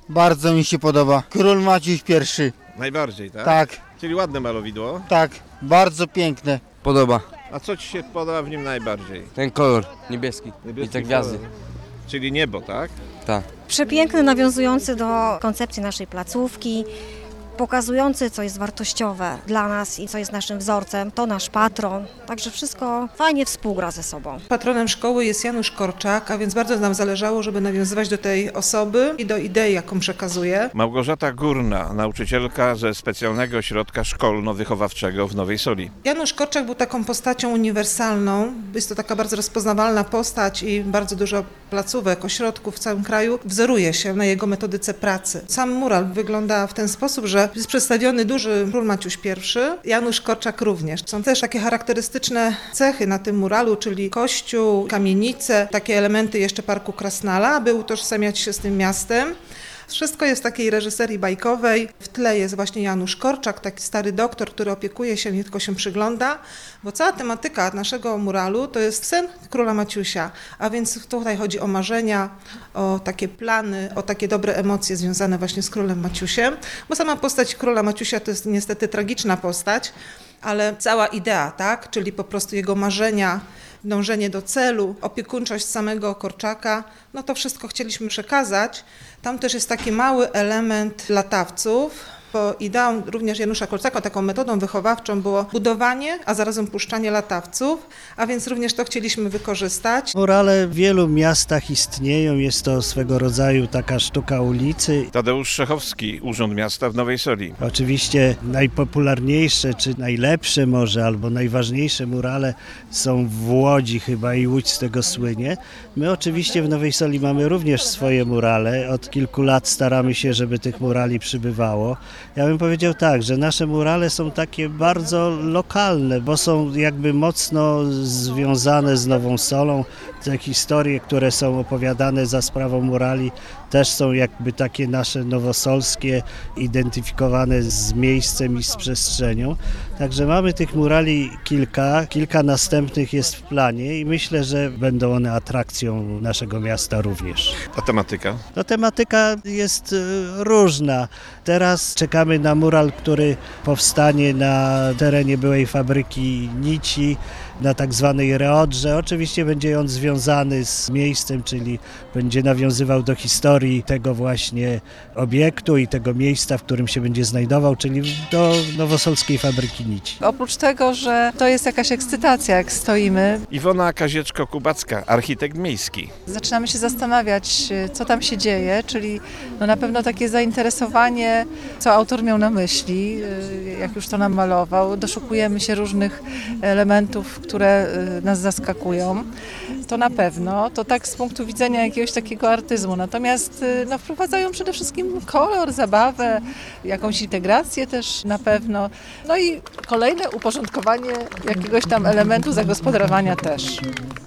Bardzo mi się podoba. Król Maciuś I. Najbardziej, tak? Tak, Czyli ładne malowidło. tak, bardzo piękne. Podoba. A co Ci się podoba w nim najbardziej? Ten kolor niebieski i te gwiazdy. kolor. Czyli niebo, tak? Tak. Przepiękny, nawiązujący do koncepcji naszej placówki, pokazujący, co jest wartościowe dla nas i co jest naszym wzorcem. To nasz patron, także wszystko fajnie współgra ze sobą. Patronem szkoły jest Janusz Korczak, a więc bardzo nam zależało, żeby nawiązywać do tej osoby i do idei, jaką przekazuje. Małgorzata Górna, nauczycielka ze specjalnego ośrodka szkolno-wychowawczego w Nowej Soli. Janusz Korczak był taką postacią uniwersalną. Jest to taka bardzo rozpoznawalna postać i bardzo dużo placówek, ośrodków w całym kraju wzoruje się na jego metodyce pracy. Sam mural wygląda w ten sposób, że jest przedstawiony duży król Maciuś I, Janusz Korczak również. Są też takie charakterystyczne cechy na tym muralu, czyli kościół, kamienice, takie elementy jeszcze Parku Krasnala, aby utożsamiać się z tym miastem. Wszystko jest w takiej reżyserii bajkowej. W tle jest właśnie Janusz Korczak, taki stary doktor, który opiekuje się, nie tylko się przygląda, bo cała tematyka naszego muralu to jest sen króla Maciusia, a więc tutaj chodzi o marzenia, o takie plany, o takie dobre emocje związane właśnie z królem Maciusiem, bo sama postać króla Maciusia to jest niestety tragiczna postać, ale cała idea, tak, czyli po prostu jego marzenia, dążenie do celu, opiekuńczość samego Korczaka, no to wszystko chcieliśmy przekazać. Tam też jest taki mały element latawców, bo ideą również Janusza Korczaka, taką metodą wychowawczą było budowanie, a zarazem puszczanie latawców, a więc również to chcieliśmy wykorzystać. Murale w wielu miastach istnieją, jest to swego rodzaju taka sztuka ulicy. Tadeusz Szechowski, Urząd Miasta w Nowej Soli. Oczywiście najpopularniejsze, czy najlepsze może, albo najważniejsze murale są w Łodzi chyba i Łódź z tego słynie. My oczywiście w Nowej Soli mamy również swoje murale. Od kilku lat staramy się, żeby tych murali przybywało. Ja bym powiedział tak, że nasze murale są takie bardzo lokalne, bo są jakby mocno związane z Nową Solą. Te historie, które są opowiadane za sprawą murali, też są jakby takie nasze nowosolskie, identyfikowane z miejscem i z przestrzenią. Także mamy tych murali kilka następnych jest w planie i myślę, że będą one atrakcją naszego miasta również. A tematyka? No, tematyka jest różna. Teraz czekamy na mural, który powstanie na terenie byłej fabryki nici, na tak zwanej Reodrze. Oczywiście będzie on związany z miejscem, czyli będzie nawiązywał do historii tego właśnie obiektu i tego miejsca, w którym się będzie znajdował, czyli do nowosolskiej fabryki nici. Oprócz tego, że to jest jakaś ekscytacja, jak stoimy, Iwona Kazieczko-Kubacka, architekt miejski. zaczynamy się zastanawiać, co tam się dzieje, czyli no na pewno takie zainteresowanie, co autor miał na myśli, jak już to nam malował. Doszukujemy się różnych elementów, które nas zaskakują. To na pewno, to tak z punktu widzenia jakiegoś takiego artyzmu. Natomiast no, wprowadzają przede wszystkim kolor, zabawę, jakąś integrację też na pewno. No i kolejne uporządkowanie jakiegoś tam elementu zagospodarowania też.